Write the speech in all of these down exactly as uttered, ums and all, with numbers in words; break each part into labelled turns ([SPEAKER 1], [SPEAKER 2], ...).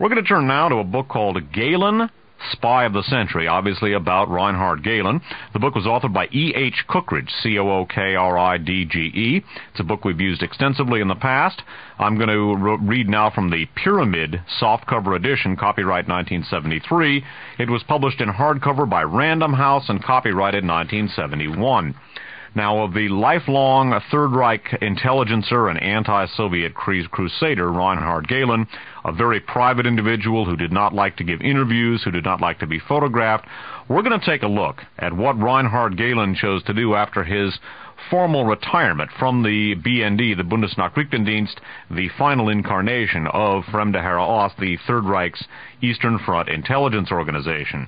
[SPEAKER 1] We're going to turn now to a book called Galen, Spy of the Century, obviously about Reinhard Galen. The book was authored by E H Cookridge, C O O K R I D G E. It's a book we've used extensively in the past. I'm going to re- read now from the Pyramid softcover edition, copyright nineteen seventy-three. It was published in hardcover by Random House and copyrighted nineteen seventy-one. Now, of the lifelong Third Reich intelligencer and anti-Soviet crusader, Reinhard Galen, a very private individual who did not like to give interviews, who did not like to be photographed, we're going to take a look at what Reinhard Galen chose to do after his formal retirement from the B N D, the Bundesnachrichtendienst, the final incarnation of Fremde Heere Ost, the Third Reich's Eastern Front intelligence organization.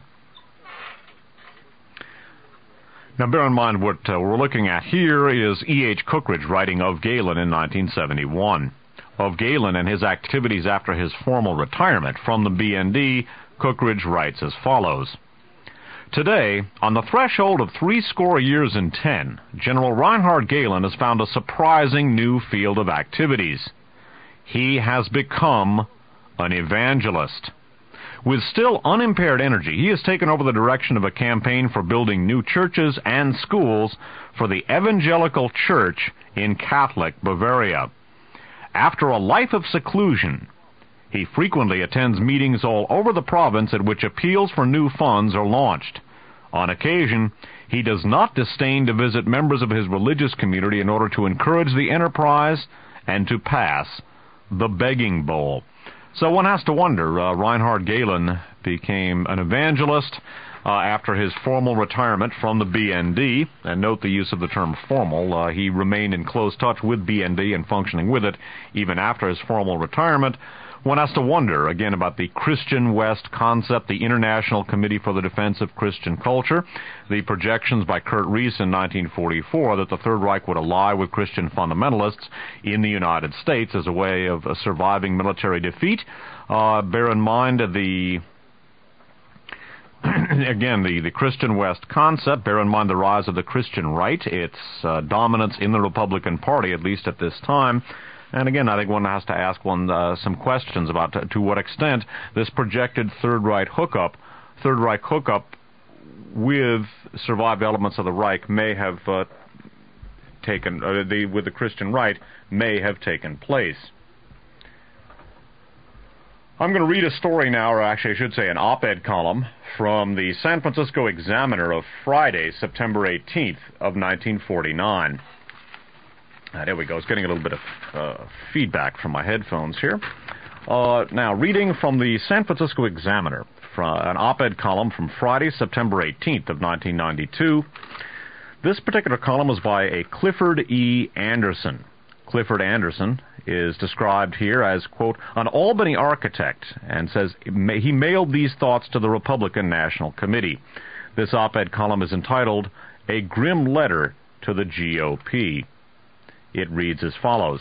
[SPEAKER 1] Now, bear in mind what uh, we're looking at here is E H Cookridge writing of Galen in nineteen seventy-one. Of Galen and his activities after his formal retirement from the B N D, Cookridge writes as follows. Today, on the threshold of three score years and ten, General Reinhard Galen has found a surprising new field of activities. He has become an evangelist. With still unimpaired energy, he has taken over the direction of a campaign for building new churches and schools for the Evangelical Church in Catholic Bavaria. After a life of seclusion, he frequently attends meetings all over the province at which appeals for new funds are launched. On occasion, he does not disdain to visit members of his religious community in order to encourage the enterprise and to pass the begging bowl. So one has to wonder, uh, Reinhard Galen became an evangelist uh, after his formal retirement from the B N D, and note the use of the term formal. Uh, he remained in close touch with B N D and functioning with it even after his formal retirement. One has to wonder, again, about the Christian West concept, the International Committee for the Defense of Christian Culture, the projections by Kurt Reese in nineteen forty-four that the Third Reich would ally with Christian fundamentalists in the United States as a way of uh, surviving military defeat. Uh, bear in mind the... Again, the, the Christian West concept, bear in mind the rise of the Christian right, its uh, dominance in the Republican Party, at least at this time. And again, I think one has to ask one uh, some questions about to, to what extent this projected Third Reich hookup, Third Reich hookup with survived elements of the Reich may have uh, taken, uh, the, with the Christian right, may have taken place. I'm going to read a story now, or actually I should say an op-ed column, from the San Francisco Examiner of Friday, September eighteenth of nineteen forty-nine. Uh, there we go. It's getting a little bit of uh, feedback from my headphones here. Uh, now, reading from the San Francisco Examiner, from an op-ed column from Friday, September eighteenth of nineteen ninety-two. This particular column was by a Clifford E. Anderson. Clifford Anderson is described here as, quote, an Albany architect, and says he mailed these thoughts to the Republican National Committee. This op-ed column is entitled, A Grim Letter to the G O P. It reads as follows.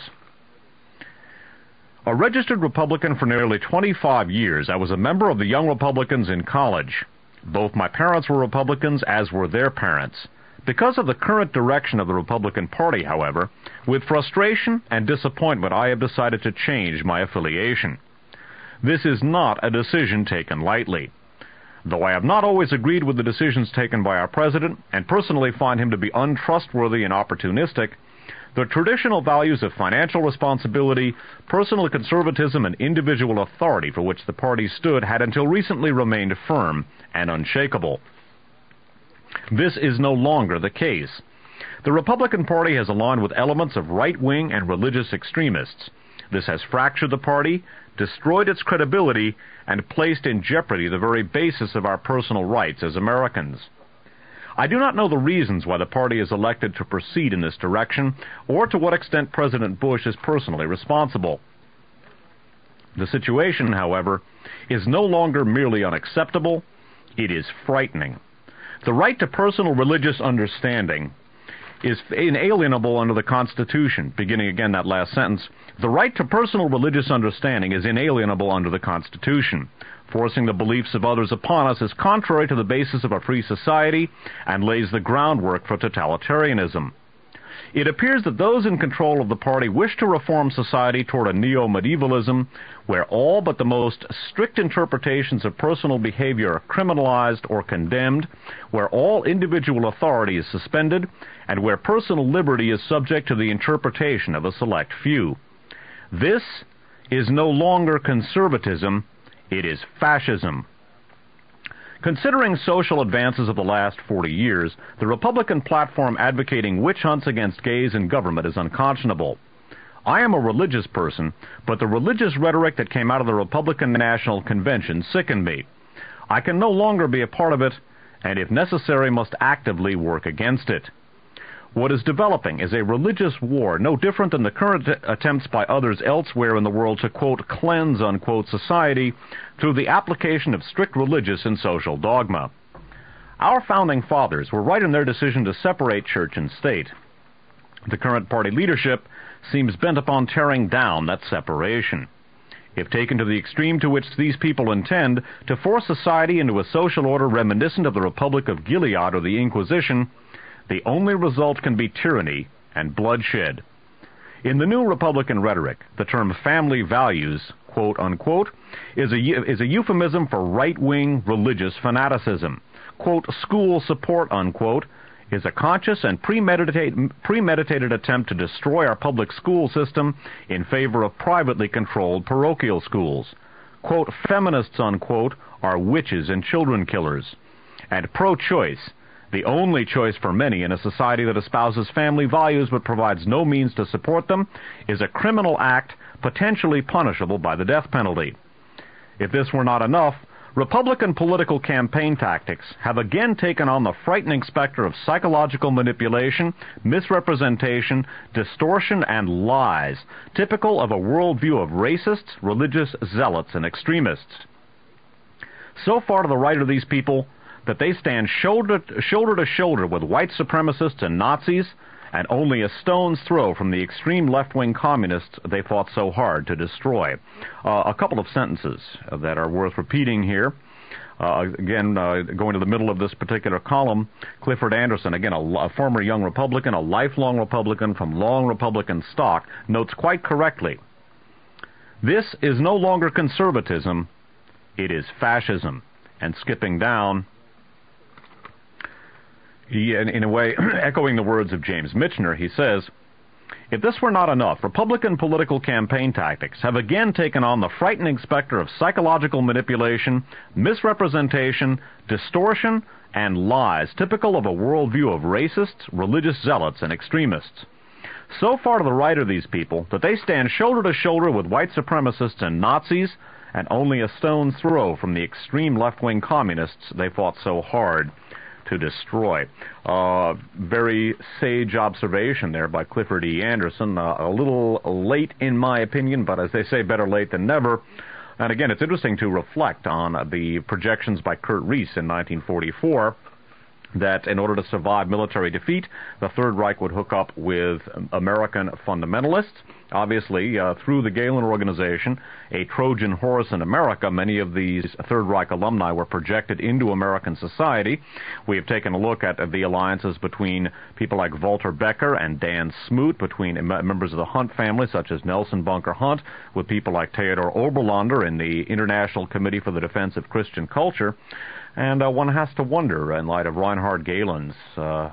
[SPEAKER 1] A registered Republican for nearly twenty-five years, I was a member of the Young Republicans in college. Both my parents were Republicans, as were their parents. Because of the current direction of the Republican Party, however, with frustration and disappointment, I have decided to change my affiliation. This is not a decision taken lightly. Though I have not always agreed with the decisions taken by our president, and personally find him to be untrustworthy and opportunistic, the traditional values of financial responsibility, personal conservatism, and individual authority for which the party stood had until recently remained firm and unshakable. This is no longer the case. The Republican Party has aligned with elements of right-wing and religious extremists. This has fractured the party, destroyed its credibility, and placed in jeopardy the very basis of our personal rights as Americans. I do not know the reasons why the party is elected to proceed in this direction, or to what extent President Bush is personally responsible. The situation, however, is no longer merely unacceptable, it is frightening. The right to personal religious understanding is inalienable under the Constitution. Beginning again that last sentence. The right to personal religious understanding is inalienable under the Constitution. Forcing the beliefs of others upon us is contrary to the basis of a free society and lays the groundwork for totalitarianism. It appears that those in control of the party wish to reform society toward a neo-medievalism where all but the most strict interpretations of personal behavior are criminalized or condemned, where all individual authority is suspended, and where personal liberty is subject to the interpretation of a select few. This is no longer conservatism, it is fascism. Considering social advances of the last forty years, the Republican platform advocating witch hunts against gays in government is unconscionable. I am a religious person, but the religious rhetoric that came out of the Republican National Convention sickened me. I can no longer be a part of it, and if necessary must actively work against it. What is developing is a religious war no different than the current attempts by others elsewhere in the world to, quote, cleanse, unquote, society through the application of strict religious and social dogma. Our founding fathers were right in their decision to separate church and state. The current party leadership seems bent upon tearing down that separation. If taken to the extreme to which these people intend, to force society into a social order reminiscent of the Republic of Gilead or the Inquisition, the only result can be tyranny and bloodshed. In the new Republican rhetoric, the term family values, quote unquote, is a, is a euphemism for right-wing religious fanaticism. Quote, school support, unquote, is a conscious and premeditated, premeditated attempt to destroy our public school system in favor of privately controlled parochial schools. Quote, feminists, unquote, are witches and children killers. And pro-choice, the only choice for many in a society that espouses family values but provides no means to support them, is a criminal act potentially punishable by the death penalty. If this were not enough, Republican political campaign tactics have again taken on the frightening specter of psychological manipulation, misrepresentation, distortion, and lies, typical of a worldview of racists, religious zealots, and extremists. So far to the right are these people that they stand shoulder, shoulder to shoulder with white supremacists and Nazis, and only a stone's throw from the extreme left-wing communists they fought so hard to destroy. Uh, a couple of sentences that are worth repeating here. Uh, again, uh, going to the middle of this particular column, Clifford Anderson, again, a, a former young Republican, a lifelong Republican from long Republican stock, notes quite correctly, this is no longer conservatism, it is fascism. And skipping down, He, in, in a way, echoing the words of James Michener, he says, if this were not enough, Republican political campaign tactics have again taken on the frightening specter of psychological manipulation, misrepresentation, distortion, and lies typical of a worldview of racists, religious zealots, and extremists. So far to the right are these people that they stand shoulder to shoulder with white supremacists and Nazis, and only a stone's throw from the extreme left-wing communists they fought so hard to destroy. Uh, very sage observation there by Clifford E. Anderson. Uh, a little late in my opinion, but as they say, better late than never. And again, it's interesting to reflect on the projections by Kurt Riess in nineteen forty-four that in order to survive military defeat, the Third Reich would hook up with American fundamentalists. Obviously, uh, through the Gehlen Organization, a Trojan horse in America, many of these Third Reich alumni were projected into American society. We have taken a look at uh, the alliances between people like Walter Becker and Dan Smoot, between uh, members of the Hunt family, such as Nelson Bunker Hunt, with people like Theodor Oberlander in the International Committee for the Defense of Christian Culture. And uh, one has to wonder, in light of Reinhard Gehlen's uh,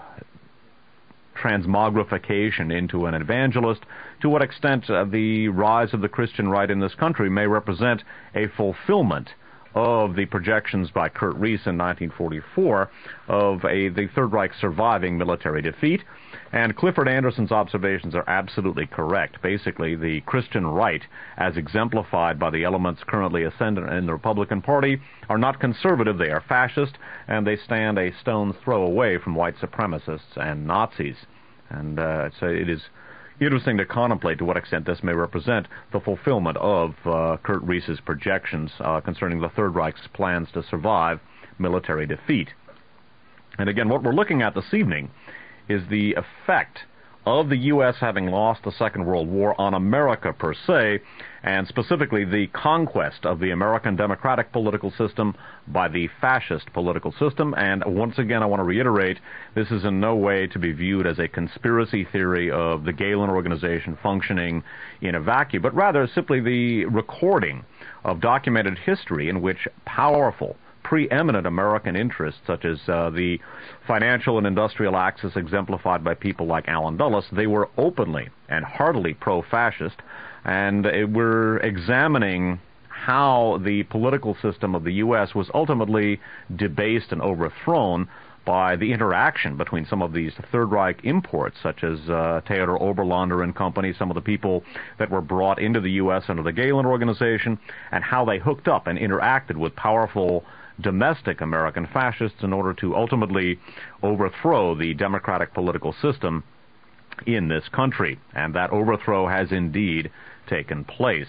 [SPEAKER 1] transmogrification into an evangelist, to what extent uh, the rise of the Christian right in this country may represent a fulfillment of the projections by Kurt Riess in nineteen forty-four of a, the Third Reich surviving military defeat. And Clifford Anderson's observations are absolutely correct. Basically, the Christian right, as exemplified by the elements currently ascendant in the Republican Party, are not conservative, they are fascist, and they stand a stone's throw away from white supremacists and Nazis. And uh, so it is interesting to contemplate to what extent this may represent the fulfillment of uh, Kurt Riess's projections uh, concerning the Third Reich's plans to survive military defeat. And again, what we're looking at this evening is the effect of the U S having lost the Second World War on America per se, and specifically the conquest of the American democratic political system by the fascist political system. And once again, I want to reiterate, this is in no way to be viewed as a conspiracy theory of the Gehlen Organization functioning in a vacuum, but rather simply the recording of documented history in which powerful, preeminent American interests, such as uh, the financial and industrial axis exemplified by people like Allen Dulles, they were openly and heartily pro-fascist, and uh, we're examining how the political system of the U S was ultimately debased and overthrown by the interaction between some of these Third Reich imports, such as uh, Theodor Oberlander and company, some of the people that were brought into the U S under the Gehlen Organization, and how they hooked up and interacted with powerful domestic American fascists in order to ultimately overthrow the democratic political system in this country. And that overthrow has indeed taken place.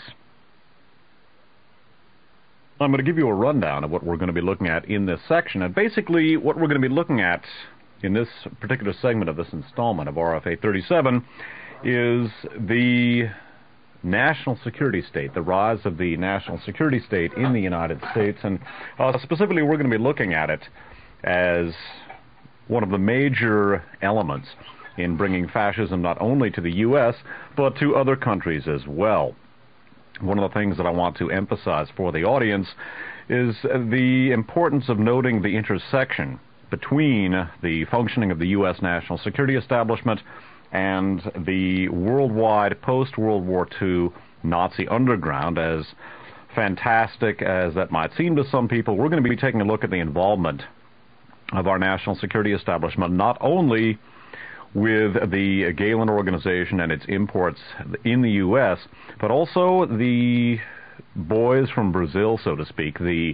[SPEAKER 1] I'm going to give you a rundown of what we're going to be looking at in this section. And basically, what we're going to be looking at in this particular segment of this installment of R F A thirty-seven is the national security state, the rise of the national security state in the United States. And uh, specifically, we're going to be looking at it as one of the major elements in bringing fascism not only to the U S, but to other countries as well. One of the things that I want to emphasize for the audience is the importance of noting the intersection between the functioning of the U S national security establishment and the worldwide post-World War Two Nazi underground. As fantastic as that might seem to some people, we're going to be taking a look at the involvement of our national security establishment, not only with the Gehlen Organization and its imports in the U S, but also the boys from Brazil, so to speak, the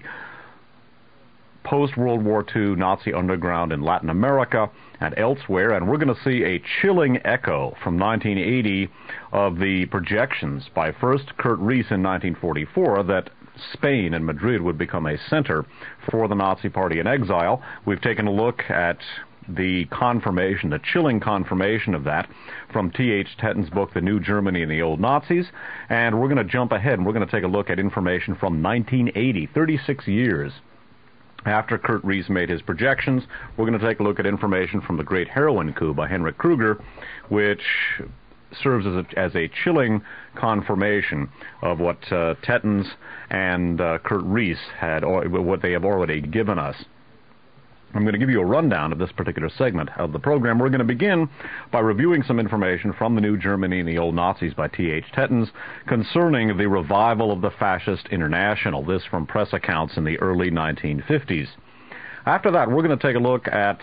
[SPEAKER 1] post-World War Two Nazi underground in Latin America and elsewhere. And we're going to see a chilling echo from nineteen eighty of the projections by first Kurt Riess in nineteen forty-four that Spain and Madrid would become a center for the Nazi Party in exile. We've taken a look at the confirmation, the chilling confirmation of that from T H Tetten's book, The New Germany and the Old Nazis. And we're going to jump ahead and we're going to take a look at information from nineteen eighty, thirty-six years after Kurt Riess made his projections. We're going to take a look at information from The Great Heroin Coup by Henrik Kruger, which serves as a, as a chilling confirmation of what uh, Tetten's and uh, Kurt Riess had, or what they have already given us. I'm going to give you a rundown of this particular segment of the program. We're going to begin by reviewing some information from The New Germany and the Old Nazis by T H Tetten's concerning the revival of the Fascist International, this from press accounts in the early nineteen fifties. After that, we're going to take a look at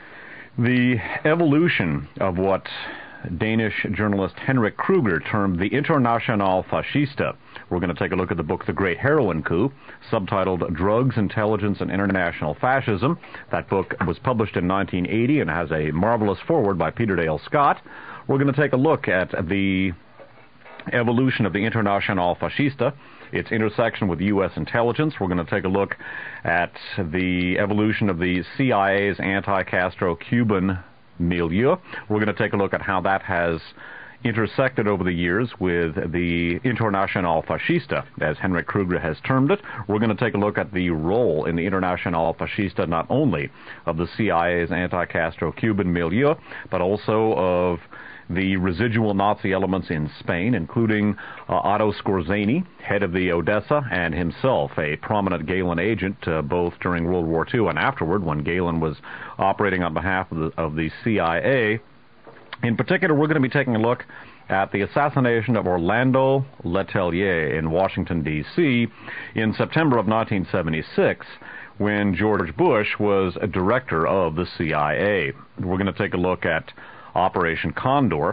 [SPEAKER 1] the evolution of what Danish journalist Henrik Kruger termed the Internationale Fascista. We're going to take a look at the book The Great Heroin Coup, subtitled Drugs, Intelligence, and International Fascism. That book was published in nineteen eighty and has a marvelous foreword by Peter Dale Scott. We're going to take a look at the evolution of the Internationale Fascista, its intersection with U S intelligence. We're going to take a look at the evolution of the C I A's anti-Castro Cuban milieu. We're going to take a look at how that has intersected over the years with the Internationale Fascista, as Henrik Kruger has termed it. We're going to take a look at the role in the Internationale Fascista not only of the C I A's anti-Castro Cuban milieu, but also of the residual Nazi elements in Spain, including uh, Otto Skorzeny, head of the Odessa, and himself a prominent Gehlen agent, uh, both during World War Two and afterward, when Gehlen was operating on behalf of the, of the C I A. In particular, we're going to be taking a look at the assassination of Orlando Letelier in Washington, D C in September of nineteen seventy-six, when George Bush was a director of the C I A. We're going to take a look at Operation Condor.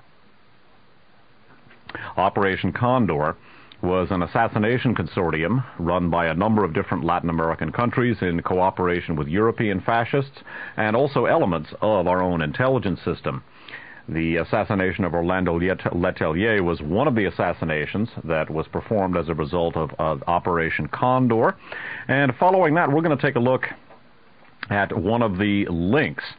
[SPEAKER 1] Operation Condor was an assassination consortium run by a number of different Latin American countries in cooperation with European fascists and also elements of our own intelligence system. The assassination of Orlando Letelier was one of the assassinations that was performed as a result of uh, Operation Condor. And following that, we're going to take a look at one of the links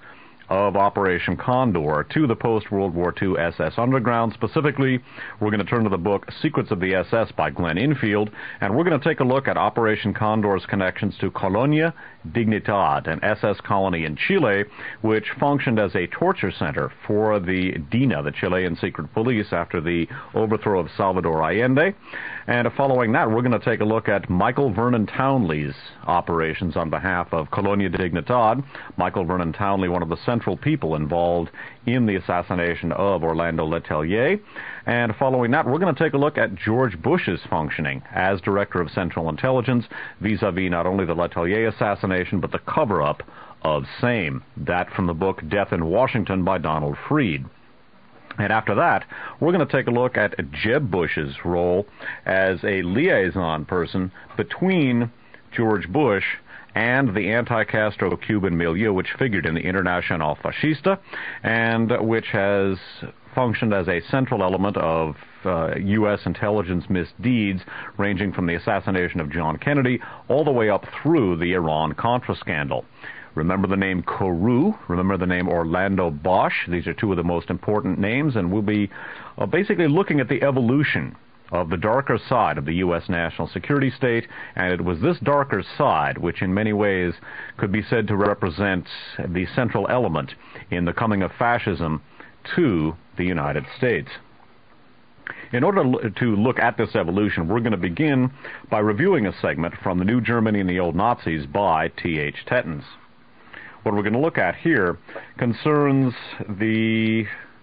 [SPEAKER 1] of Operation Condor to the post-World War Two S S Underground. Specifically, we're going to turn to the book Secrets of the S S by Glenn Infield, and we're going to take a look at Operation Condor's connections to Colonia Dignidad, an S S colony in Chile, which functioned as a torture center for the DINA, the Chilean secret police, after the overthrow of Salvador Allende. And following that, we're going to take a look at Michael Vernon Townley's operations on behalf of Colonia Dignidad. Michael Vernon Townley, one of the central people involved in the assassination of Orlando Letelier. And following that, we're going to take a look at George Bush's functioning as Director of Central Intelligence vis-a-vis not only the Letelier assassination, but the cover-up of same. That from the book Death in Washington by Donald Freed. And after that, we're going to take a look at Jeb Bush's role as a liaison person between George Bush and the anti-Castro Cuban milieu, which figured in the Internacional Fascista, and which has functioned as a central element of uh, U S intelligence misdeeds, ranging from the assassination of John Kennedy all the way up through the Iran-Contra scandal. Remember the name Carew, remember the name Orlando Bosch. These are two of the most important names, and we'll be uh, basically looking at the evolution of the darker side of the U S national security state, and it was this darker side which in many ways could be said to represent the central element in the coming of fascism to the United States. In order to look at this evolution, we're going to begin by reviewing a segment from The New Germany and the Old Nazis by T H Tettens. What we're going to look at here concerns the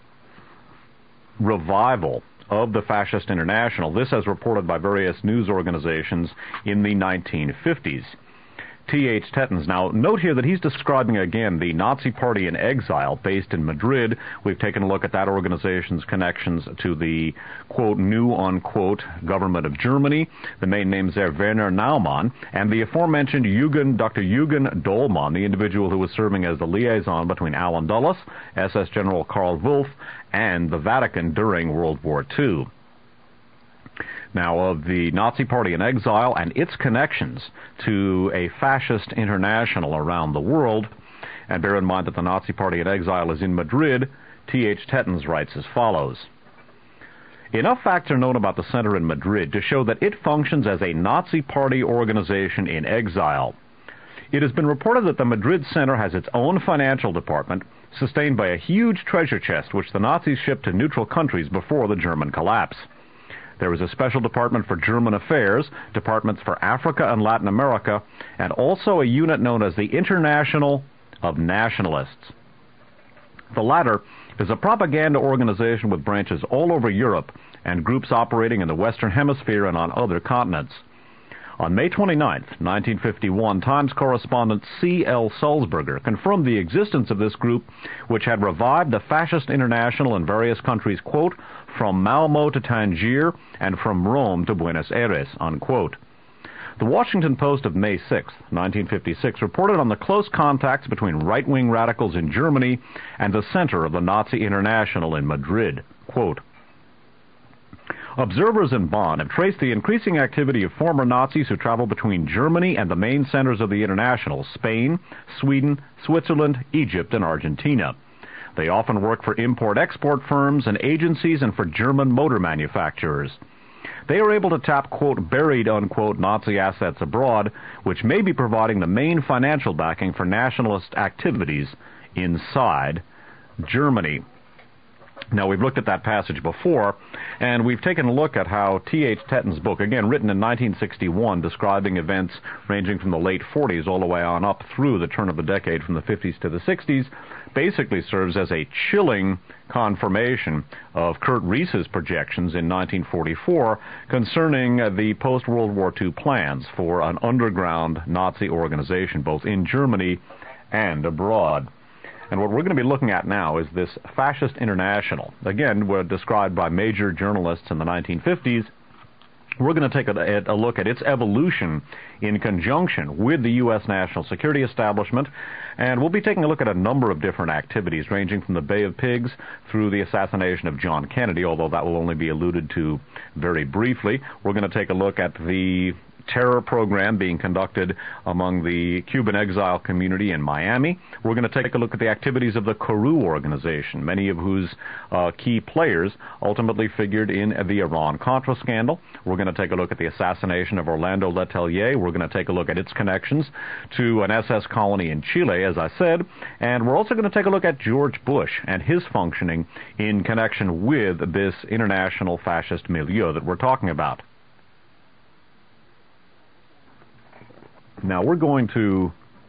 [SPEAKER 1] revival of the Fascist International. This as reported by various news organizations in the nineteen fifties. T H Tettens. Now, note here that he's describing again the Nazi Party in exile based in Madrid. We've taken a look at that organization's connections to the, quote, new, unquote, government of Germany. The main names there, Werner Naumann, and the aforementioned Eugen, Doctor Eugen Dollmann, the individual who was serving as the liaison between Allen Dulles, S S General Karl Wolff, and the Vatican during World War Two. Now, of the Nazi Party in exile and its connections to a fascist international around the world, and bear in mind that the Nazi Party in exile is in Madrid, T H Tettens writes as follows. Enough facts are known about the center in Madrid to show that it functions as a Nazi Party organization in exile. It has been reported that the Madrid Center has its own financial department, sustained by a huge treasure chest which the Nazis shipped to neutral countries before the German collapse. There is a special department for German affairs, departments for Africa and Latin America, and also a unit known as the International of Nationalists. The latter is a propaganda organization with branches all over Europe and groups operating in the Western Hemisphere and on other continents. On May twenty-ninth, nineteen fifty-one, Times correspondent C L Sulzberger confirmed the existence of this group, which had revived the Fascist International in various countries, quote, from Malmo to Tangier and from Rome to Buenos Aires, unquote. The Washington Post of May sixth, nineteen fifty-six, reported on the close contacts between right-wing radicals in Germany and the center of the Nazi International in Madrid, quote, observers in Bonn have traced the increasing activity of former Nazis who travel between Germany and the main centers of the International, Spain, Sweden, Switzerland, Egypt, and Argentina. They often work for import-export firms and agencies and for German motor manufacturers. They are able to tap, quote, buried, unquote, Nazi assets abroad, which may be providing the main financial backing for nationalist activities inside Germany. Now, we've looked at that passage before, and we've taken a look at how T H Tettens' book, again written in nineteen sixty-one, describing events ranging from the late forties all the way on up through the turn of the decade from the fifties to the sixties, basically serves as a chilling confirmation of Kurt Riess's projections in nineteen forty-four concerning the post-World War Two plans for an underground Nazi organization, both in Germany and abroad. And what we're going to be looking at now is this Fascist International. Again, were described by major journalists in the nineteen fifties. We're going to take a, a look at its evolution in conjunction with the U S national security establishment, and we'll be taking a look at a number of different activities, ranging from the Bay of Pigs through the assassination of John Kennedy, although that will only be alluded to very briefly. We're going to take a look at the terror program being conducted among the Cuban exile community in Miami. We're going to take a look at the activities of the Kourou organization, many of whose uh, key players ultimately figured in the Iran-Contra scandal. We're going to take a look at the assassination of Orlando Letelier. We're going to take a look at its connections to an S S colony in Chile, as I said. And we're also going to take a look at George Bush and his functioning in connection with this international fascist milieu that we're talking about. Now, we're going to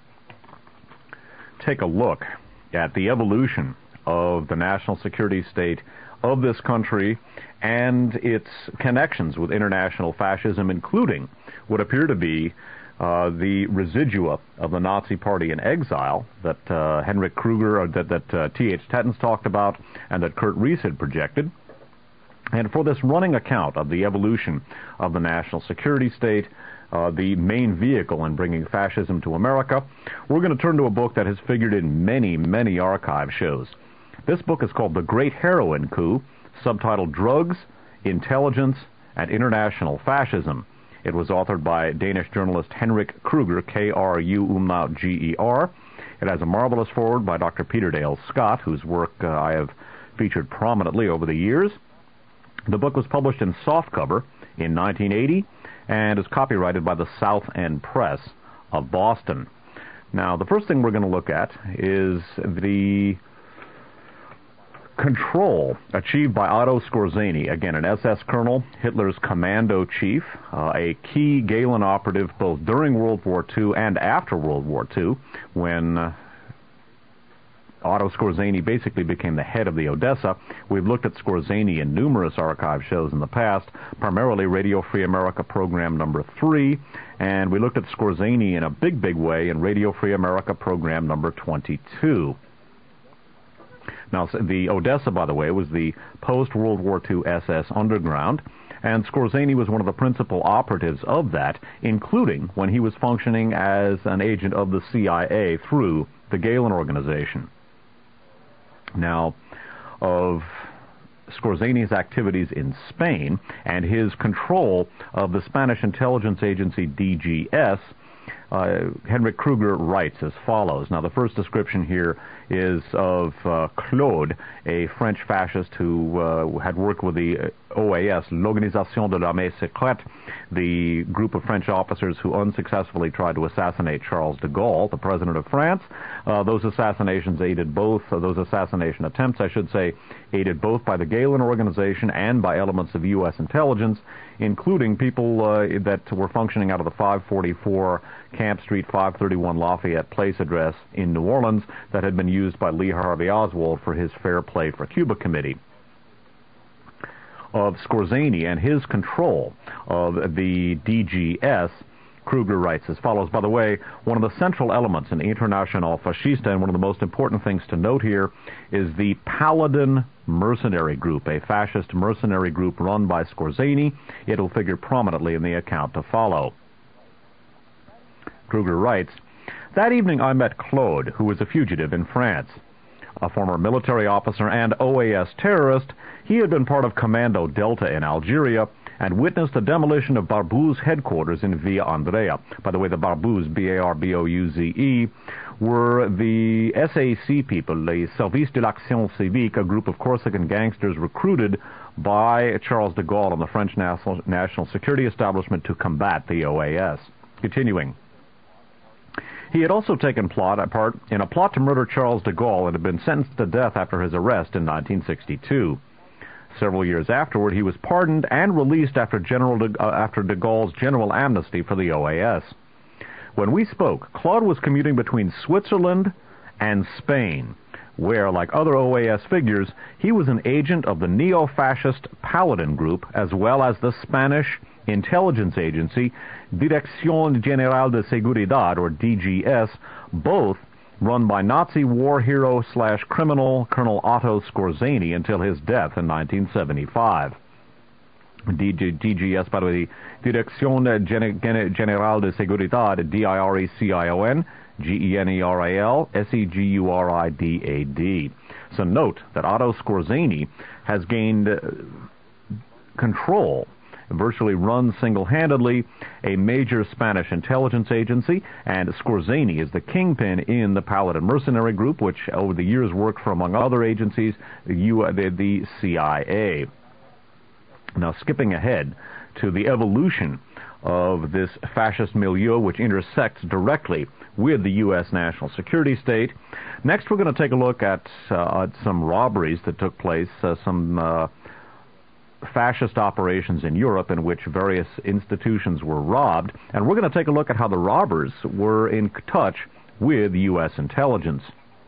[SPEAKER 1] take a look at the evolution of the national security state of this country and its connections with international fascism, including what appear to be uh, the residua of the Nazi Party in exile that uh, Henrik Kruger, or that, that uh, T H Tettens talked about and that Kurt Reese had projected. And for this running account of the evolution of the national security state, Uh, the main vehicle in bringing fascism to America, we're going to turn to a book that has figured in many, many archive shows. This book is called The Great Heroin Coup, subtitled Drugs, Intelligence, and International Fascism. It was authored by Danish journalist Henrik Kruger, K R U umlaut G E R. It has a marvelous foreword by Doctor Peter Dale Scott, whose work uh, I have featured prominently over the years. The book was published in softcover in nineteen eighty, and is copyrighted by the South End Press of Boston. Now, the first thing we're going to look at is the control achieved by Otto Skorzeny, again, an S S colonel, Hitler's commando chief, uh, a key Gehlen operative both during World War Two and after World War Two, when uh, Otto Skorzeny basically became the head of the Odessa. We've looked at Skorzeny in numerous archive shows in the past, primarily Radio Free America program number three, and we looked at Skorzeny in a big, big way in Radio Free America program number twenty-two. Now, the Odessa, by the way, was the post-World War Two S S underground, and Skorzeny was one of the principal operatives of that, including when he was functioning as an agent of the C I A through the Gehlen organization. Now, of Skorzeny's activities in Spain and his control of the Spanish intelligence agency D G S, uh, Henrik Kruger writes as follows. Now, the first description here is of uh, Claude, a French fascist who uh, had worked with the O A S, l'Organisation de l'Armée Secrète, the group of French officers who unsuccessfully tried to assassinate Charles de Gaulle, the president of France. Uh, those assassinations aided both, uh, those assassination attempts, I should say, aided both by the Gehlen organization and by elements of U S intelligence, including people uh, that were functioning out of the five forty-four Camp Street, five thirty-one Lafayette Place address in New Orleans that had been used by Lee Harvey Oswald for his Fair Play for Cuba committee. Of Skorzeny and his control of the D G S, Kruger writes as follows. By the way, one of the central elements in International Fascista, and one of the most important things to note here, is the Paladin mercenary group, a fascist mercenary group run by Skorzeny. It will figure prominently in the account to follow. Kruger writes, "That evening I met Claude, who was a fugitive in France. A former military officer and O A S terrorist, he had been part of Commando Delta in Algeria and witnessed the demolition of Barbouze headquarters in Villa Andrea." By the way, the Barbouze, B A R B O U Z E, were the S A C people, the Service de l'Action Civique, a group of Corsican gangsters recruited by Charles de Gaulle and the French national, national security establishment to combat the O A S. Continuing. He had also taken plot, part in a plot to murder Charles de Gaulle and had been sentenced to death after his arrest in nineteen sixty-two. Several years afterward, he was pardoned and released after, General de, uh, after de Gaulle's general amnesty for the O A S. When we spoke, Claude was commuting between Switzerland and Spain, where, like other O A S figures, he was an agent of the neo-fascist Paladin group as well as the Spanish intelligence agency Dirección General de Seguridad, or D G S, both run by Nazi war hero slash criminal Colonel Otto Skorzeny until his death in nineteen seventy-five. D G S, by the way, Dirección General de Seguridad, D I R E C I O N, G E N E R A L, S E G U R I D A D. So note that Otto Skorzeny has gained uh, control virtually runs single-handedly a major Spanish intelligence agency, and Skorzeny is the kingpin in the Paladin mercenary group, which over the years worked for, among other agencies, the, the C I A. Now, skipping ahead to the evolution of this fascist milieu, which intersects directly with the U S national security state. Next, we're going to take a look at, uh, at some robberies that took place, uh, some uh, fascist operations in Europe in which various institutions were robbed, and we're going to take a look at how the robbers were in touch with U S intelligence.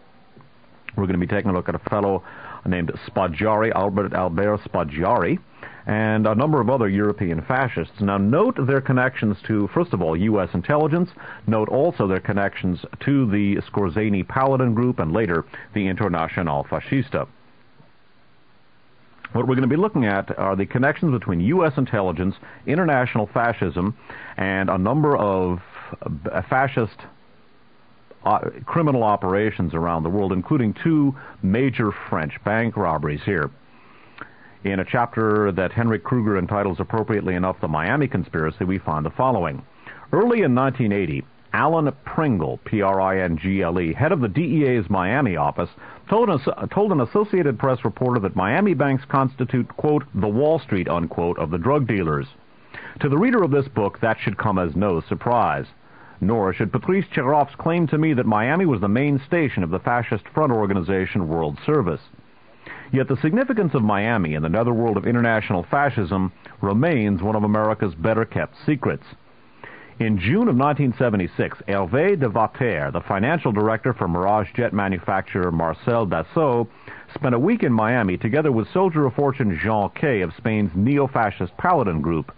[SPEAKER 1] We're going to be taking a look at a fellow named Spaggiari, Albert Albert Spaggiari, and a number of other European fascists. Now, note their connections to, first of all, U S intelligence. Note also their connections to the Skorzeny Paladin group and later the Internationale Fascista. What we're going to be looking at are the connections between U S intelligence, international fascism, and a number of fascist uh, criminal operations around the world, including two major French bank robberies here. In a chapter that Henrik Kruger entitles appropriately enough The Miami Conspiracy, we find the following. Early in nineteen eighty, Alan Pringle, P R I N G L E, head of the D E A's Miami office, told an, told an Associated Press reporter that Miami banks constitute, quote, the Wall Street, unquote, of the drug dealers. To the reader of this book, that should come as no surprise. Nor should Patrice Cherov's claim to me that Miami was the main station of the fascist front organization World Service. Yet the significance of Miami in the netherworld of international fascism remains one of America's better-kept secrets. In June of nineteen seventy-six, Hervé de Vater, the financial director for Mirage jet manufacturer Marcel Dassault, spent a week in Miami together with soldier of fortune Jean Kay of Spain's neo-fascist Paladin group.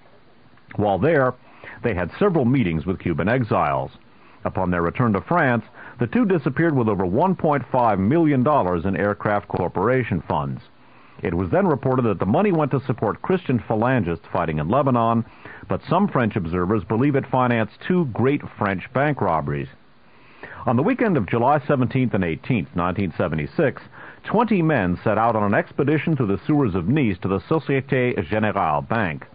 [SPEAKER 1] While there, they had several meetings with Cuban exiles. Upon their return to France, the two disappeared with over one point five million dollars in aircraft corporation funds. It was then reported that the money went to support Christian phalangists fighting in Lebanon, but some French observers believe it financed two great French bank robberies. On the weekend of July seventeenth and eighteenth, nineteen seventy-six, twenty men set out on an expedition through the sewers of Nice to the Société Générale Bank.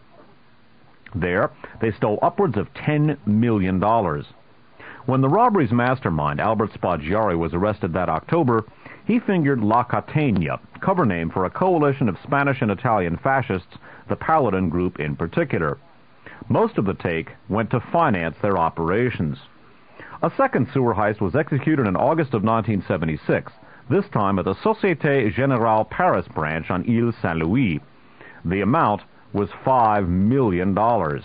[SPEAKER 1] There, they stole upwards of ten million dollars. When the robbery's mastermind, Albert Spaggiari, was arrested that October, he fingered La Catena, cover name for a coalition of Spanish and Italian fascists, the Paladin group in particular. Most of the take went to finance their operations. A second sewer heist was executed in August of nineteen seventy-six, this time at the Société Générale Paris branch on Ile Saint-Louis. The amount was five million dollars.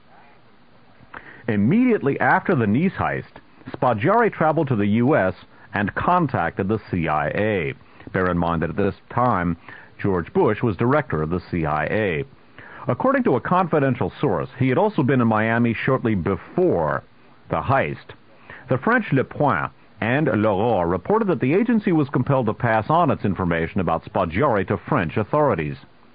[SPEAKER 1] Immediately after the Nice heist, Spaggiari traveled to the U S and contacted the C I A. Bear in mind that at this time, George Bush was director of the C I A. According to a confidential source, he had also been in Miami shortly before the heist. The French Le Point and L'Aurore reported that the agency was compelled to pass on its information about Spaggiari to French authorities.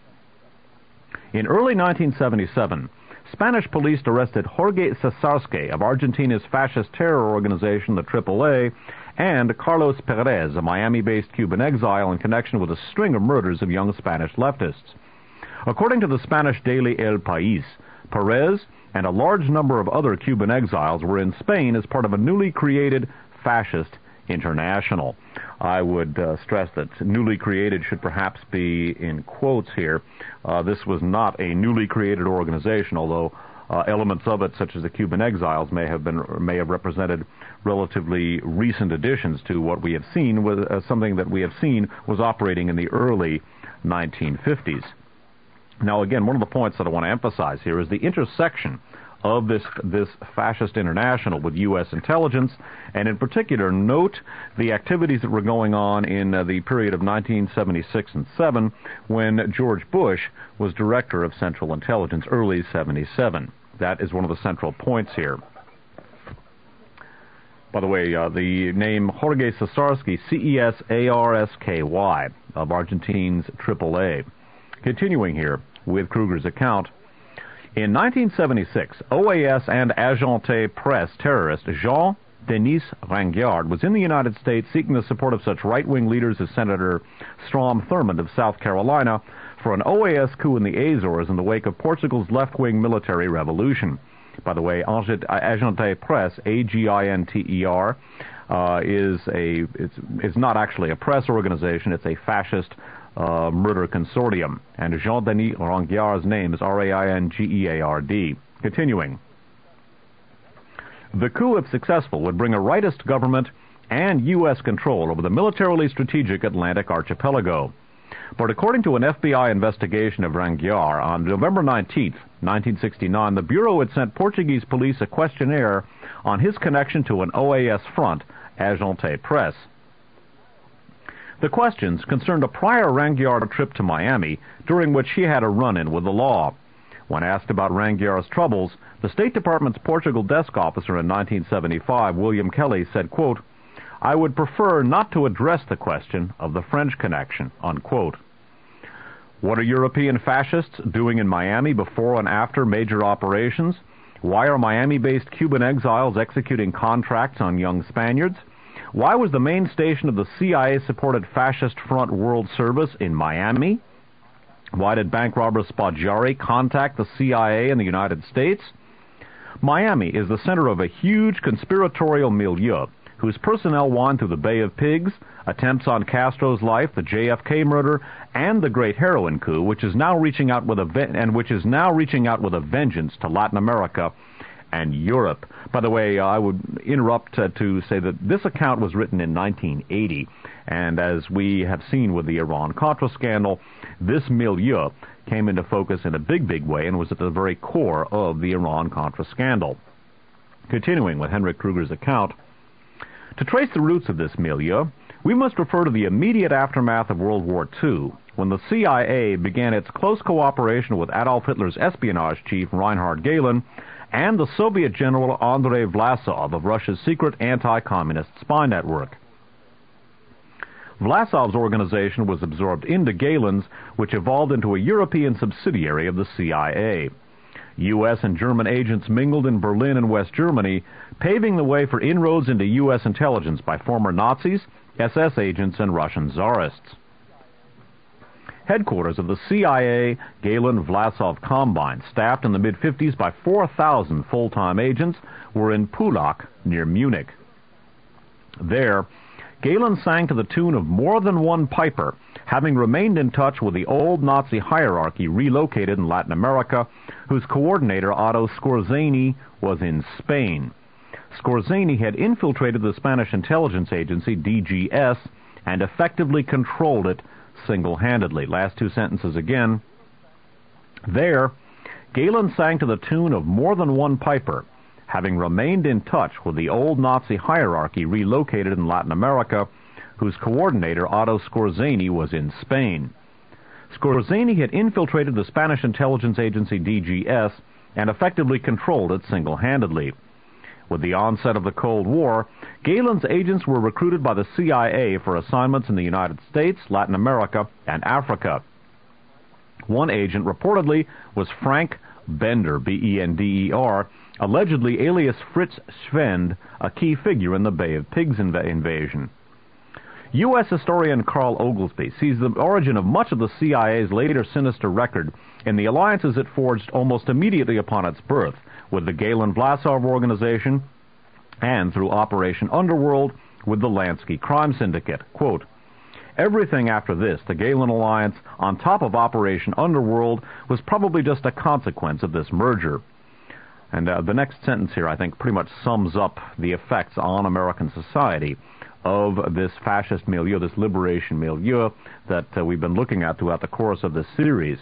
[SPEAKER 1] In early nineteen seventy-seven, Spanish police arrested Jorge Cesarski of Argentina's fascist terror organization, the triple A, and Carlos Perez, a Miami-based Cuban exile in connection with a string of murders of young Spanish leftists. According to the Spanish daily El País, Perez and a large number of other Cuban exiles were in Spain as part of a newly created fascist international. I would uh, stress that newly created should perhaps be in quotes here. Uh, this was not a newly created organization, although uh, elements of it, such as the Cuban exiles, may have been may have represented relatively recent additions to what we have seen. With uh, something that we have seen was operating in the early nineteen fifties. Now, again, one of the points that I want to emphasize here is the intersection of this this fascist international with U S intelligence, and in particular, note the activities that were going on in uh, the period of nineteen seventy-six and seven, when George Bush was director of Central Intelligence, early seventy-seven. That is one of the central points here. By the way, uh, the name Jorge Cesarski, C E S A R S K Y, of Argentine's triple A. Continuing here with Kruger's account, in nineteen seventy-six, O A S and Agence Presse terrorist Jean-Denis Rengard was in the United States seeking the support of such right-wing leaders as Senator Strom Thurmond of South Carolina for an O A S coup in the Azores in the wake of Portugal's left-wing military revolution. By the way, Agente Presse, A G I N T E R, uh, is a it's, it's not actually a press organization. It's a fascist uh, murder consortium. And Jean-Denis Ranguiard's name is R A I N G E A R D. Continuing. The coup, if successful, would bring a rightist government and U S control over the militarily strategic Atlantic archipelago. But according to an F B I investigation of Ranguiard, on November nineteenth, nineteen sixty-nine, the Bureau had sent Portuguese police a questionnaire on his connection to an O A S front, Agente Presse. The questions concerned a prior Ranguiard trip to Miami, during which he had a run-in with the law. When asked about Ranguiard's troubles, the State Department's Portugal desk officer in nineteen seventy-five, William Kelly, said, quote, "I would prefer not to address the question of the French connection," unquote. What are European fascists doing in Miami before and after major operations? Why are Miami-based Cuban exiles executing contracts on young Spaniards? Why was the main station of the C I A-supported Fascist Front World Service in Miami? Why did bank robber Spaggiari contact the C I A in the United States? Miami is the center of a huge conspiratorial milieu whose personnel won through the Bay of Pigs, attempts on Castro's life, the J F K murder, and the Great Heroin Coup, which is now reaching out with a ve- and which is now reaching out with a vengeance to Latin America and Europe. By the way, I would interrupt uh, to say that this account was written in nineteen eighty, and as we have seen with the Iran-Contra scandal, this milieu came into focus in a big, big way and was at the very core of the Iran-Contra scandal. Continuing with Henrik Kruger's account, to trace the roots of this milieu, we must refer to the immediate aftermath of World War Two, when the C I A began its close cooperation with Adolf Hitler's espionage chief Reinhard Gehlen and the Soviet general Andrei Vlasov of Russia's secret anti-communist spy network. Vlasov's organization was absorbed into Gehlen's, which evolved into a European subsidiary of the C I A. U S and German agents mingled in Berlin and West Germany, paving the way for inroads into U S intelligence by former Nazis, S S agents, and Russian czarists. Headquarters of the C I A Gehlen-Vlasov Combine, staffed in the mid-fifties by four thousand full-time agents, were in Pullack, near Munich. There, Gehlen sang to the tune of More Than One Piper, having remained in touch with the old Nazi hierarchy relocated in Latin America, whose coordinator, Otto Skorzeny, was in Spain. Skorzeny had infiltrated the Spanish intelligence agency, D G S, and effectively controlled it single-handedly. Last two sentences again. There, Gehlen sang to the tune of More Than One Piper, having remained in touch with the old Nazi hierarchy relocated in Latin America, whose coordinator, Otto Skorzeny, was in Spain. Skorzeny had infiltrated the Spanish intelligence agency D G S and effectively controlled it single-handedly. With the onset of the Cold War, Gehlen's agents were recruited by the C I A for assignments in the United States, Latin America, and Africa. One agent reportedly was Frank Bender, B E N D E R, allegedly alias Fritz Schwend, a key figure in the Bay of Pigs inv- invasion. U S historian Carl Oglesby sees the origin of much of the C I A's later sinister record in the alliances it forged almost immediately upon its birth with the Gehlen-Vlasov organization and through Operation Underworld with the Lansky crime syndicate. Quote, everything after this, the Gehlen alliance, on top of Operation Underworld, was probably just a consequence of this merger. And uh, the next sentence here, I think, pretty much sums up the effects on American society of this fascist milieu, this liberation milieu that uh, we've been looking at throughout the course of this series.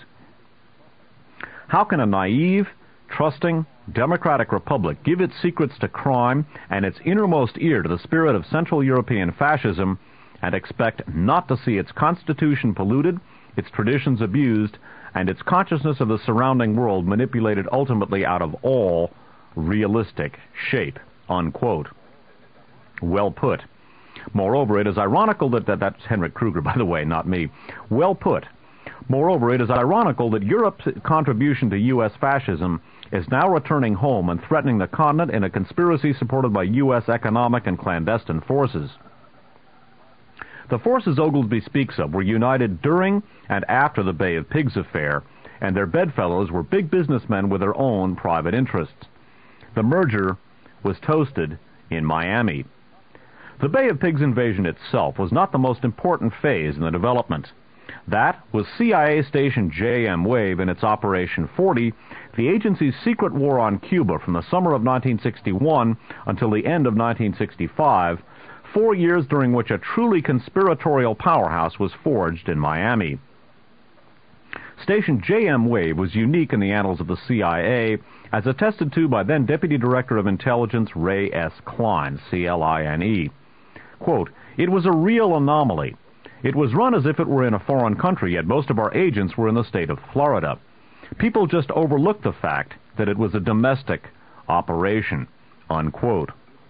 [SPEAKER 1] How can a naive, trusting, democratic republic give its secrets to crime and its innermost ear to the spirit of Central European fascism and expect not to see its constitution polluted, its traditions abused, and its consciousness of the surrounding world manipulated ultimately out of all realistic shape? Unquote. Well put. Moreover, it is ironical that, that that's Henrik Kruger, by the way, not me. Well put. Moreover, it is ironical that Europe's contribution to U S fascism is now returning home and threatening the continent in a conspiracy supported by U S economic and clandestine forces. The forces Oglesby speaks of were united during and after the Bay of Pigs affair, and their bedfellows were big businessmen with their own private interests. The merger was toasted in Miami. The Bay of Pigs invasion itself was not the most important phase in the development. That was C I A station J M Wave in its Operation forty, the agency's secret war on Cuba from the summer of nineteen sixty-one until the end of nineteen sixty-five, four years during which a truly conspiratorial powerhouse was forged in Miami. Station J M Wave was unique in the annals of the C I A, as attested to by then Deputy Director of Intelligence Ray S. Klein, C L I N E. Quote, "It was a real anomaly. It was run as if it were in a foreign country, yet most of our agents were in the state of Florida. People just overlooked the fact that it was a domestic operation." Unquote.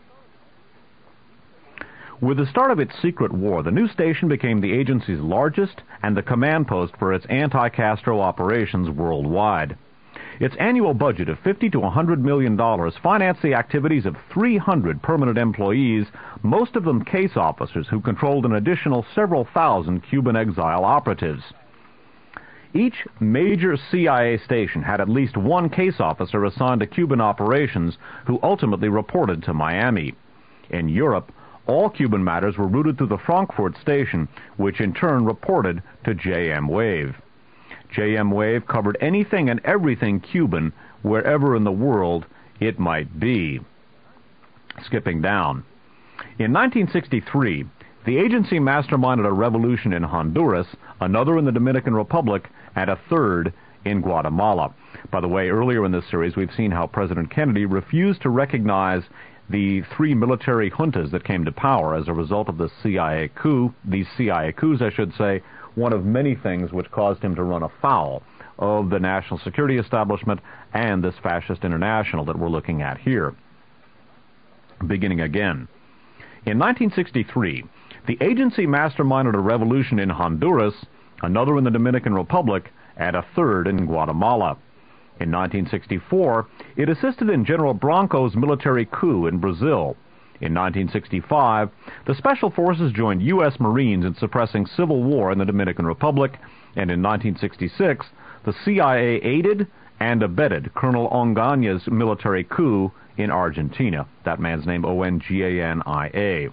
[SPEAKER 1] With the start of its secret war, the new station became the agency's largest and the command post for its anti-Castro operations worldwide. Its annual budget of fifty to one hundred million dollars financed the activities of three hundred permanent employees, most of them case officers who controlled an additional several thousand Cuban exile operatives. Each major C I A station had at least one case officer assigned to Cuban operations who ultimately reported to Miami. In Europe, all Cuban matters were routed through the Frankfurt station, which in turn reported to J M Wave. J M Wave covered anything and everything Cuban, wherever in the world it might be. Skipping down. In nineteen sixty-three, the agency masterminded a revolution in Honduras, another in the Dominican Republic, and a third in Guatemala. By the way, earlier in this series, we've seen how President Kennedy refused to recognize the three military juntas that came to power as a result of the C I A coup, these C I A coups, I should say, one of many things which caused him to run afoul of the national security establishment and this fascist international that we're looking at here. Beginning again. In nineteen sixty-three, the agency masterminded a revolution in Honduras, another in the Dominican Republic, and a third in Guatemala. In nineteen sixty-four, it assisted in General Branco's military coup in Brazil. In nineteen sixty-five, the Special Forces joined U S Marines in suppressing civil war in the Dominican Republic, and in nineteen sixty-six, the C I A aided and abetted Colonel Ongania's military coup in Argentina. That man's name, O N G A N I A.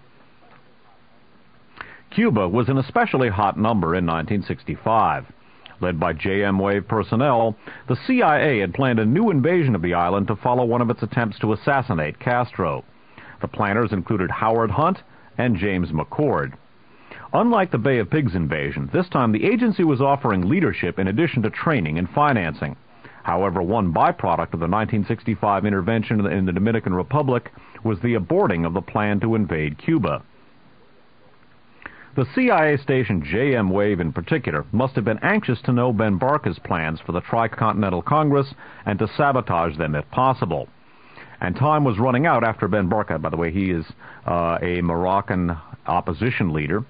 [SPEAKER 1] Cuba was an especially hot number in nineteen sixty-five. Led by J M Wave personnel, the C I A had planned a new invasion of the island to follow one of its attempts to assassinate Castro. The planners included Howard Hunt and James McCord. Unlike the Bay of Pigs invasion, this time the agency was offering leadership in addition to training and financing. However, one byproduct of the nineteen sixty-five intervention in the Dominican Republic was the aborting of the plan to invade Cuba. The C I A station J M Wave in particular must have been anxious to know Ben Barca's plans for the Tricontinental Congress and to sabotage them if possible. And time was running out after Ben Barca. By the way, he is uh, a Moroccan opposition leader.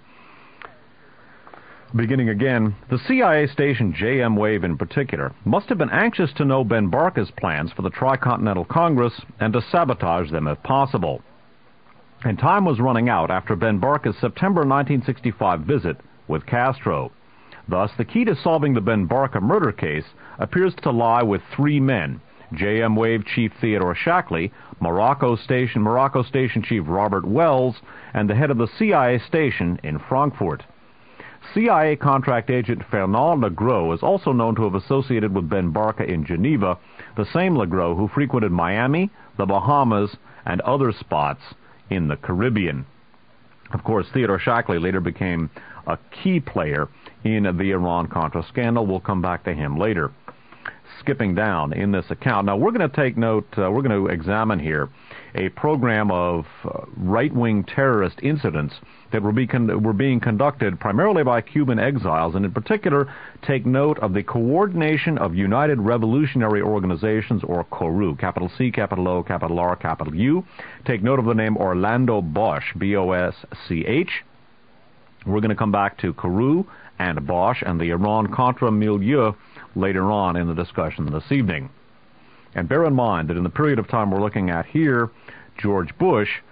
[SPEAKER 1] Beginning again, the C I A station J M Wave in particular must have been anxious to know Ben Barca's plans for the Tricontinental Congress and to sabotage them if possible. And time was running out after Ben Barca's September nineteen sixty-five visit with Castro. Thus, the key to solving the Ben Barca murder case appears to lie with three men: J M Wave Chief Theodore Shackley, Morocco Station, Morocco Station Chief Robert Wells, and the head of the C I A station in Frankfurt. C I A contract agent Fernand Legros is also known to have associated with Ben Barca in Geneva, the same Legros who frequented Miami, the Bahamas, and other spots in the Caribbean. Of course, Theodore Shackley later became a key player in the Iran-Contra scandal. We'll come back to him later. Skipping down in this account. Now, we're going to take note, uh, we're going to examine here a program of uh, right-wing terrorist incidents that were, be con- were being conducted primarily by Cuban exiles, and in particular, take note of the Coordination of United Revolutionary Organizations, or C O R U, capital C, capital O, capital R, capital U. Take note of the name Orlando Bosch, B O S C H. We're going to come back to C O R U and Bosch and the Iran-Contra milieu later on in the discussion this evening. And bear in mind that in the period of time we're looking at here, George Bush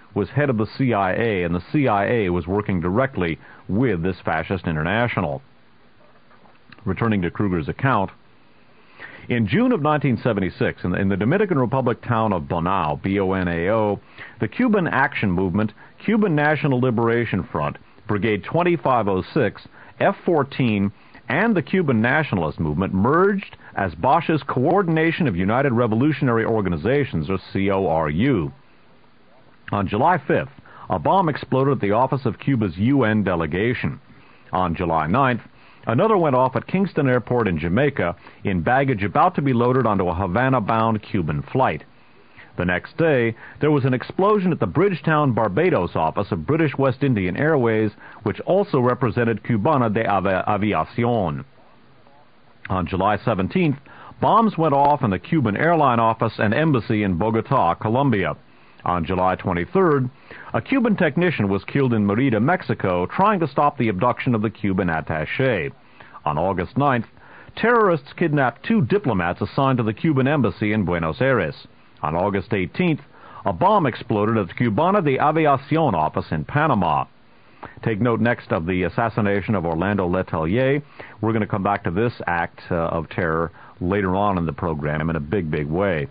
[SPEAKER 1] was head of the C I A, and the C I A was working directly with this fascist international. Returning to Kruger's account, in June of nineteen seventy-six, in the, in the Dominican Republic town of Bonao, B O N A O, the Cuban Action Movement, Cuban National Liberation Front, Brigade twenty-five oh six, F fourteen, and the Cuban Nationalist Movement merged as Bosch's Coordination of United Revolutionary Organizations, or C O R U. On July fifth, a bomb exploded at the office of Cuba's U N delegation. On July ninth, another went off at Kingston Airport in Jamaica in baggage about to be loaded onto a Havana-bound Cuban flight. The next day, there was an explosion at the Bridgetown, Barbados office of British West Indian Airways, which also represented Cubana de Aviación. On July seventeenth, bombs went off in the Cuban airline office and embassy in Bogotá, Colombia. On July twenty-third, a Cuban technician was killed in Mérida, Mexico, trying to stop the abduction of the Cuban attaché. On August ninth, terrorists kidnapped two diplomats assigned to the Cuban embassy in Buenos Aires. On August eighteenth, a bomb exploded at the Cubana de Aviación office in Panama. Take note next of the assassination of Orlando Letelier. We're going to come back to this act uh, of terror later on in the program in a big, big way.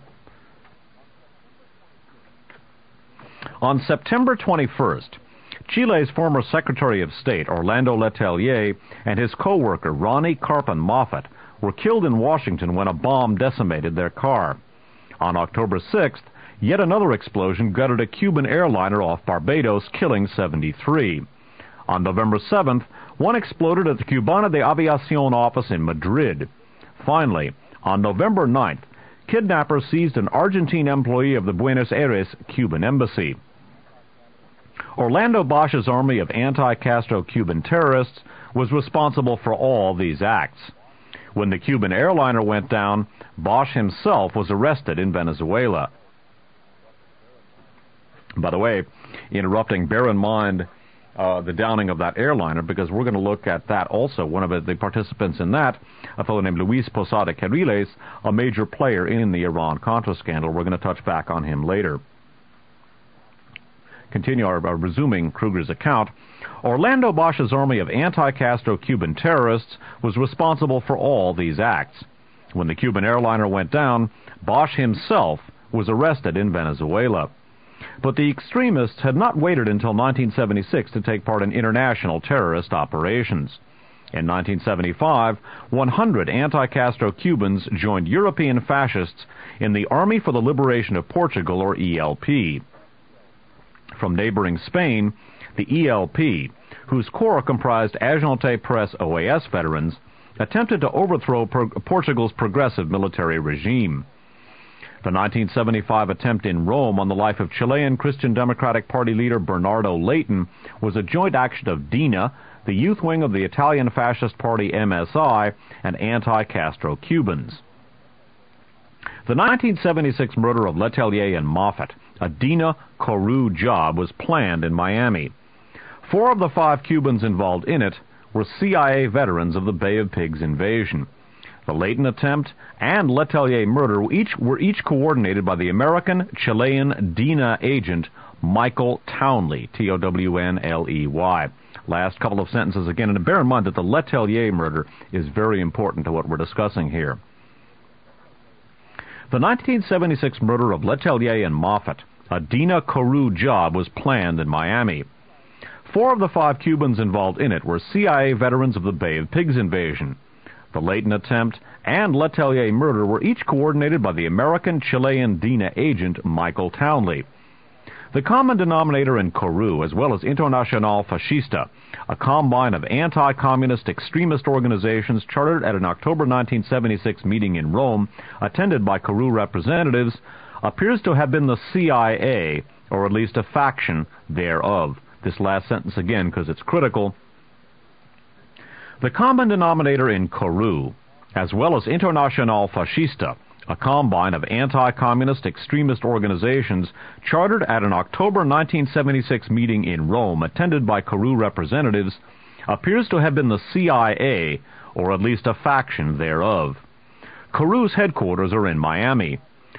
[SPEAKER 1] On September twenty-first, Chile's former Secretary of State, Orlando Letelier, and his co-worker, Ronnie Carpin Moffat, were killed in Washington when a bomb decimated their car. On October sixth, yet another explosion gutted a Cuban airliner off Barbados, killing seventy-three. On November seventh, one exploded at the Cubana de Aviación office in Madrid. Finally, on November ninth, kidnappers seized an Argentine employee of the Buenos Aires Cuban embassy. Orlando Bosch's army of anti-Castro Cuban terrorists was responsible for all these acts. When the Cuban airliner went down, Bosch himself was arrested in Venezuela. By the way, interrupting, bear in mind uh, the downing of that airliner, because we're going to look at that also. One of the participants in that, a fellow named Luis Posada Carriles, a major player in the Iran-Contra scandal. We're going to touch back on him later. Continue our, our resuming Kruger's account. Orlando Bosch's army of anti-Castro Cuban terrorists was responsible for all these acts. When the Cuban airliner went down, Bosch himself was arrested in Venezuela. But the extremists had not waited until nineteen seventy-six to take part in international terrorist operations. In nineteen seventy-five, one hundred anti-Castro Cubans joined European fascists in the Army for the Liberation of Portugal, or E L P. From neighboring Spain, the E L P, whose core comprised Agente Press O A S veterans, attempted to overthrow Pro- Portugal's progressive military regime. The nineteen seventy-five attempt in Rome on the life of Chilean Christian Democratic Party leader Bernardo Leighton was a joint action of D I N A, the youth wing of the Italian Fascist Party M S I, and anti-Castro Cubans. The nineteen seventy-six murder of Letelier and Moffat, a D I N A Kourou job, was planned in Miami. Four of the five Cubans involved in it were C I A veterans of the Bay of Pigs invasion. The Leighton attempt and Letelier murder were each, were each coordinated by the American-Chilean D I N A agent Michael Townley, T O W N L E Y. Last couple of sentences again, and bear in mind that the Letelier murder is very important to what we're discussing here. The nineteen seventy-six murder of Letelier and Moffat, a D I N A Kourou job, was planned in Miami. Four of the five Cubans involved in it were C I A veterans of the Bay of Pigs invasion. The Leighton attempt and Letelier murder were each coordinated by the American-Chilean D I N A agent Michael Townley. The common denominator in Kourou, as well as Internacional Fascista, a combine of anti-communist extremist organizations chartered at an October nineteen seventy-six meeting in Rome, attended by Kourou representatives, appears to have been the C I A, or at least a faction thereof. This last sentence again, because it's critical. The common denominator in Kourou, as well as Internacional Fascista, a combine of anti-communist extremist organizations chartered at an October nineteen seventy-six meeting in Rome, attended by Kourou representatives, appears to have been the C I A, or at least a faction thereof. Kourou's headquarters are in Miami.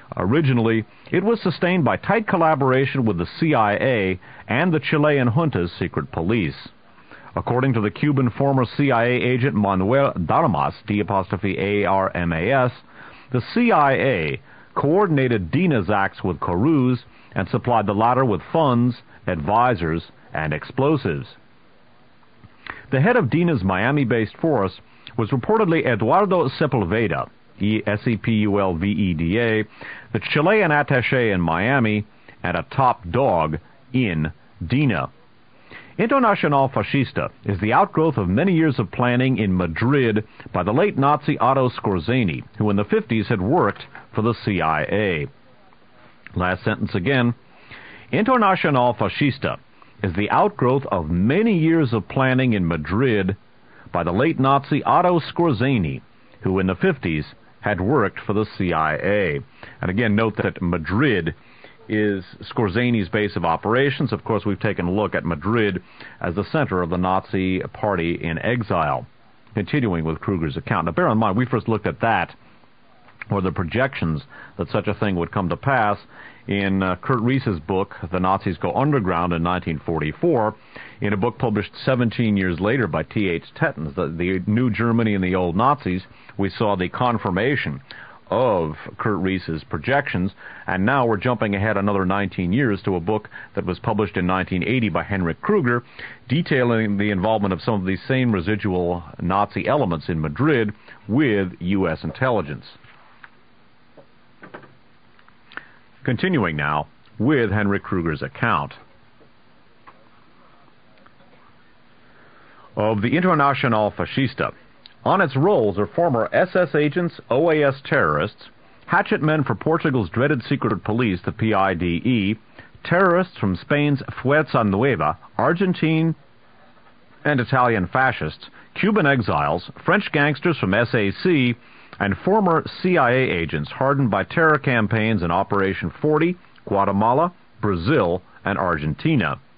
[SPEAKER 1] Originally, it was sustained by tight collaboration with the C I A and the Chilean junta's secret police. According to the Cuban former C I A agent Manuel Darmas, D apostrophe A R M A S, the C I A coordinated Dina's acts with Cruz and supplied the latter with funds, advisors, and explosives. The head of Dina's Miami-based force was reportedly Eduardo Sepulveda, S E P U L V E D A, the Chilean attaché in Miami, and a top dog in Dina. Internacional Fascista is the outgrowth of many years of planning in Madrid by the late Nazi Otto Skorzeny, who in the fifties had worked for the C I A. Last sentence again. Internacional Fascista is the outgrowth of many years of planning in Madrid by the late Nazi Otto Skorzeny, who in the fifties had worked for the C I A. And again, note that Madrid is Skorzeny's base of operations. Of course, we've taken a look at Madrid as the center of the Nazi Party in exile. Continuing with Kruger's account. Now, bear in mind, we first looked at that, or the projections that such a thing would come to pass, in uh, Kurt Riess's book, The Nazis Go Underground, in nineteen forty-four, in a book published seventeen years later by T H Tettens, the, the New Germany and the Old Nazis. We saw the confirmation of Kurt Riess's projections, and now we're jumping ahead another nineteen years to a book that was published in nineteen eighty by Henrik Kruger, detailing the involvement of some of these same residual Nazi elements in Madrid with U S intelligence. Continuing now with Henrik Kruger's account of the Internacional Fascista. On its rolls are former S S agents, O A S terrorists, hatchet men for Portugal's dreaded secret police, the P I D E, terrorists from Spain's Fuerza Nueva, Argentine and Italian fascists, Cuban exiles, French gangsters from S A C, and former C I A agents hardened by terror campaigns in Operation forty, Guatemala, Brazil, and Argentina.